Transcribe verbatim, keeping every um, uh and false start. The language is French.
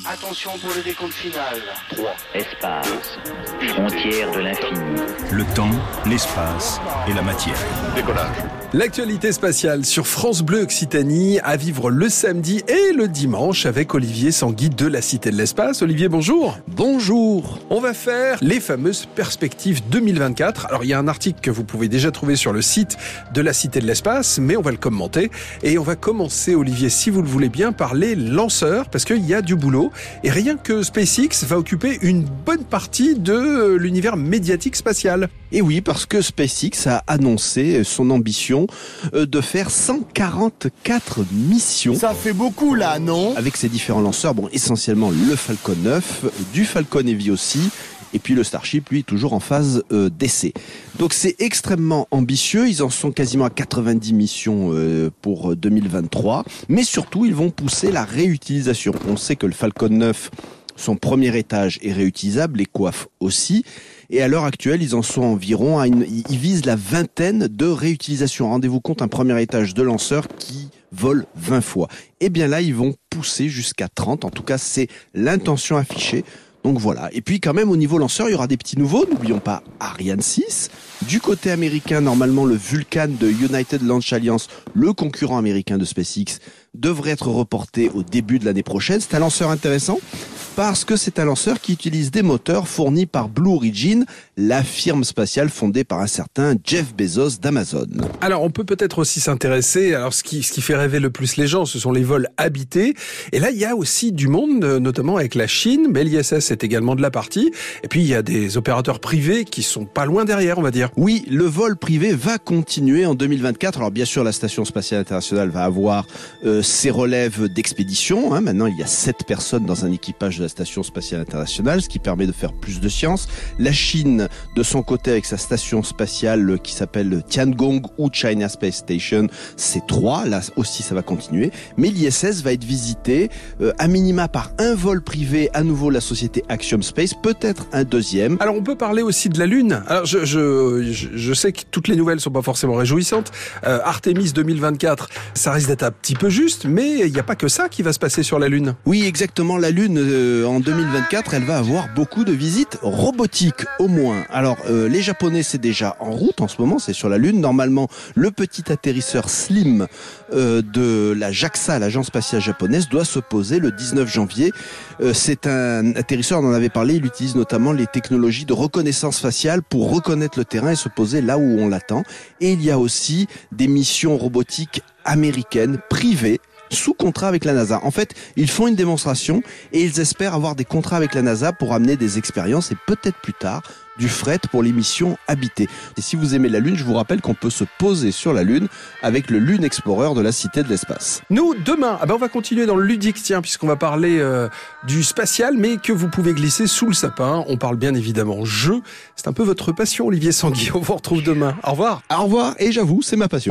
Attention pour le décompte final. trois. Espace. Frontière de l'infini. Le temps, l'espace et la matière. Décollage. L'actualité spatiale sur France Bleu Occitanie à vivre le samedi et le dimanche avec Olivier Sanguy de la Cité de l'Espace. Olivier, bonjour. Bonjour. On va faire les fameuses perspectives deux mille vingt-quatre. Alors, il y a un article que vous pouvez déjà trouver sur le site de la Cité de l'Espace, mais on va le commenter. Et on va commencer, Olivier, si vous le voulez bien, par les lanceurs, parce qu'il y a du boulot. Et rien que SpaceX va occuper une bonne partie de l'univers médiatique spatial. Et oui, parce que SpaceX a annoncé son ambition de faire cent quarante-quatre missions. Ça fait beaucoup là, non? Avec ses différents lanceurs, bon, essentiellement le Falcon neuf, du Falcon Heavy aussi, et puis le Starship, lui, toujours en phase euh, d'essai. Donc c'est extrêmement ambitieux, ils en sont quasiment à quatre-vingt-dix missions euh, pour deux mille vingt-trois, mais surtout ils vont pousser la réutilisation. On sait que le Falcon neuf, son premier étage est réutilisable, les coiffes aussi. Et à l'heure actuelle, ils en sont environ à une, ils visent la vingtaine de réutilisations. Rendez-vous compte, un premier étage de lanceur qui vole vingt fois. Et bien là, ils vont pousser jusqu'à trente. En tout cas, c'est l'intention affichée. Donc voilà. Et puis quand même, au niveau lanceur, il y aura des petits nouveaux. N'oublions pas Ariane six. Du côté américain, normalement, le Vulcan de United Launch Alliance, le concurrent américain de SpaceX, devrait être reporté au début de l'année prochaine. C'est un lanceur intéressant parce que c'est un lanceur qui utilise des moteurs fournis par Blue Origin, la firme spatiale fondée par un certain Jeff Bezos d'Amazon. Alors, on peut peut-être aussi s'intéresser, alors ce qui, ce qui fait rêver le plus les gens, ce sont les vols habités. Et là, il y a aussi du monde, notamment avec la Chine, mais l'I S S est également de la partie. Et puis, il y a des opérateurs privés qui sont pas loin derrière, on va dire. Oui, le vol privé va continuer en deux mille vingt-quatre. Alors, bien sûr, la Station Spatiale Internationale va avoir euh, ses relèves d'expédition. Hein. Maintenant, il y a sept personnes dans un équipage de la Station Spatiale Internationale, ce qui permet de faire plus de science. La Chine, de son côté, avec sa station spatiale qui s'appelle Tiangong ou China Space Station, c'est trois. Là aussi, ça va continuer. Mais l'I S S va être visité euh, à minima par un vol privé, à nouveau la société Axiom Space, peut-être un deuxième. Alors, on peut parler aussi de la Lune. Alors, je, je, je, je sais que toutes les nouvelles sont pas forcément réjouissantes. Euh, Artemis deux mille vingt-quatre, ça risque d'être un petit peu juste, mais il n'y a pas que ça qui va se passer sur la Lune. Oui, exactement. La Lune, euh, en deux mille vingt-quatre, elle va avoir beaucoup de visites robotiques, au moins. Alors, euh, les Japonais, c'est déjà en route en ce moment, c'est sur la Lune. Normalement, le petit atterrisseur Slim euh, de la JAXA, l'agence spatiale japonaise, doit se poser le dix-neuf janvier. Euh, c'est un atterrisseur, on en avait parlé, il utilise notamment les technologies de reconnaissance faciale pour reconnaître le terrain et se poser là où on l'attend. Et il y a aussi des missions robotiques américaines, privées, sous contrat avec la NASA. En fait, ils font une démonstration et ils espèrent avoir des contrats avec la NASA pour amener des expériences et peut-être plus tard du fret pour les missions habitées. Et si vous aimez la Lune, je vous rappelle qu'on peut se poser sur la Lune avec le Lune Explorer de la Cité de l'Espace. Nous, demain, ah ben on va continuer dans le ludique, tiens, puisqu'on va parler euh, du spatial, mais que vous pouvez glisser sous le sapin. On parle bien évidemment jeu. C'est un peu votre passion, Olivier Sanguy. On vous retrouve demain. Au revoir. Au revoir, et j'avoue, c'est ma passion.